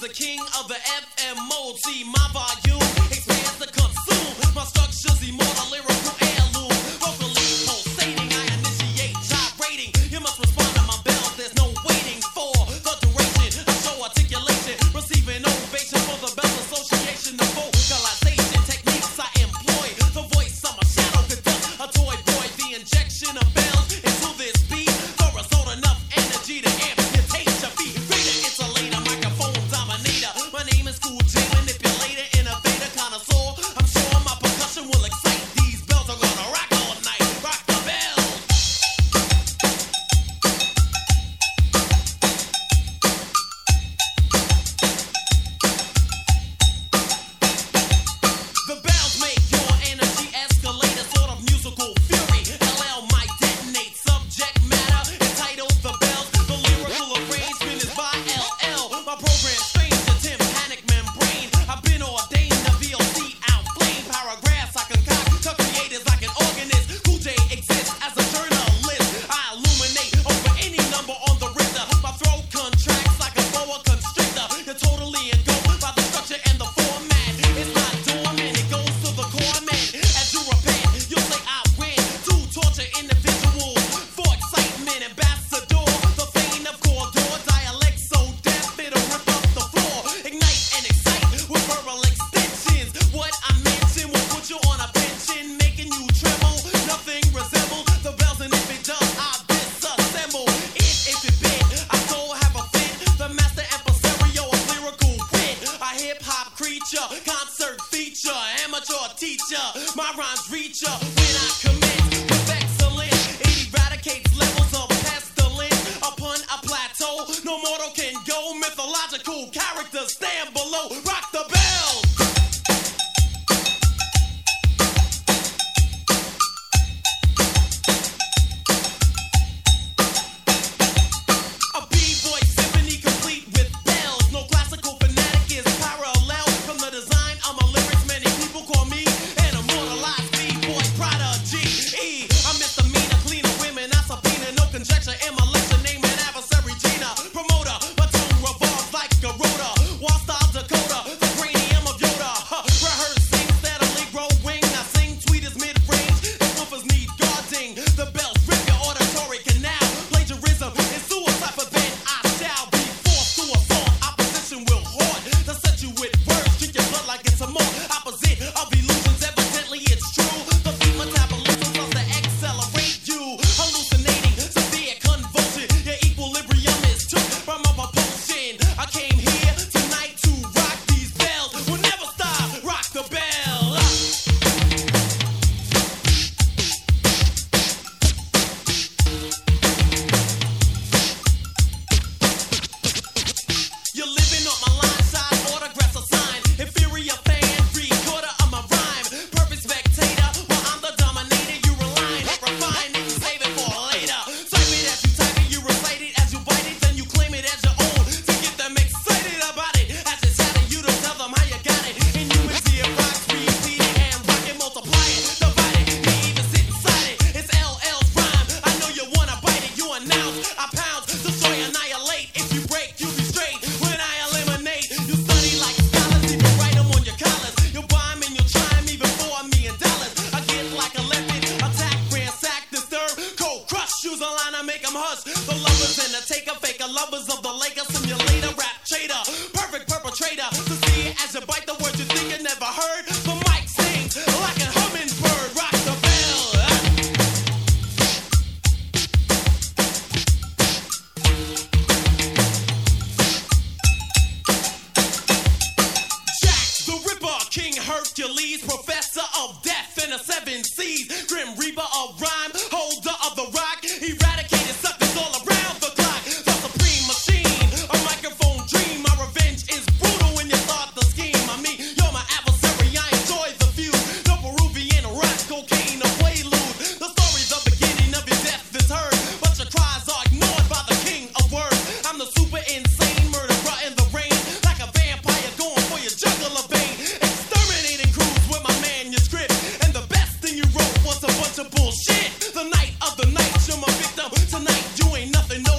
the king of the FM mode. See, my volume expands to consume. My structure's immortal, lyrical heirloom. Vocally pulsating, I initiate gyrating. You must respond to my bells, there's no waiting for the duration. I show articulation, receiving ovation for the Bells Association. The vocalization techniques I employ. The voice of my shadow conducts a toy boy. The injection of bells into this beat. The result enough energy to amputate your feet. Reader, insulator, microphone dominator. My name is Cool J, manipulator, innovator, connoisseur. I'm sure my percussion will excite. These bells are gonna rock all night. Rock the bells. The bells make your energy escalate. A sort of musical fury. LL might detonate. Subject matter entitled The Bells. The lyrical arrangement is by LL. My program strains the tympanic membrane. I've been ordained to VOC outflame. Paragraphs I concoct to create as like an organist. Cool J exists as a journalist. I illuminate over any number on the Richter. My throat contracts like a boa constrictor. You're totally engulfed by the structure and the format. It's not dormant, it goes to the core man. As you repent, you say I win. To torture individuals for excitement. Ambassador, the fane of corridor. Dialect so deaf it'll rip up the floor. Ignite and excite with verbal extensions. What I mention will put you on a pension, making you tremble. Nothing resembles the bells, and if it does, I disassemble it. If it bit, I so have a fit. The master impresario of lyrical wit. A hip-hop creature, concert feature, amateur teacher. My rhymes reach ya when I commit with excellence. It eradicates levels of pestilence upon a plateau. No mortal can go. Mythological characters stand below. Rock the bells. A B-boy symphony complete with bells. No classical fanatic is parallel. From the design of my lyrics, many people call me an immortalized B-boy prodigy. I'm misdemeanor, cleaner women. I subpoena, no conjecture in my lecture. Name an adversary, Gina. Promoter, my tongue revolves like a rotor. Wall style Dakota, the cranium of Yoda. Rehearsing steadily growing. I sing tweet is mid-range. The woofers need guarding. The bells rip your auditory canal. Plagiarism is suicide, but then I shall be forced to assault. Opposition will hoard to set you with words. Drink your blood like it's a more opposite of illusions. Evidently it's true. The beat metabolism loves to accelerate you. Hallucinating, severe convulsion. Your equilibrium is took from a propulsion. I came here tonight to rock these bells. We'll never stop. Rock the bell. You're living on my line side, autographs assigned. Inferior fan, recorder of my rhyme. Perfect spectator, while I'm the dominator. You rely on refine it, you save it for later. Type it as you type it, you recite it as you bite it, then you claim it as your own. To get them excited about it, as you shout it, you don't tell them how you got it. And you see it rocks, repeat it, and rock it, multiply it, divide it, may even sit inside it. It's LL's rhyme, I know you wanna bite it. You announce, I pounce, destroy, annihilate. If you break, you be straight. When I eliminate, you study like scholars, even write them on your collars. You'll buy 'em and you'll try 'em even for $1,000,000. I get like a leopard, attack, ransack, disturb, cold crush, use a line, I make 'em hush. The lovers and the taker, faker, lovers of the Lakers, simulator, rap trader, perfect perpetrator. To see it as you bite the words you think you never heard. The mic sings like a hummingbird. Rock the bell. Jack the Ripper, King Hercules, professor of death and the 7 C's, Grim Reaper of rhyme, holder of the rock, eradicated suckers all around the clock. The supreme machine, a microphone dream. My revenge is brutal when you start the scheme. I mean, you're my adversary, I enjoy the feud. No Peruvian rock, cocaine, a prelude. The story, the beginning of your death is heard, but your cries are ignored by the king of words. I'm the super insane murderer in the rain, like a vampire going for your jugular vein. Exterminating crews with my manuscript, and the best thing you wrote was a bunch of bullshit. The night of the night, you're my victim. Tonight, you ain't nothing, no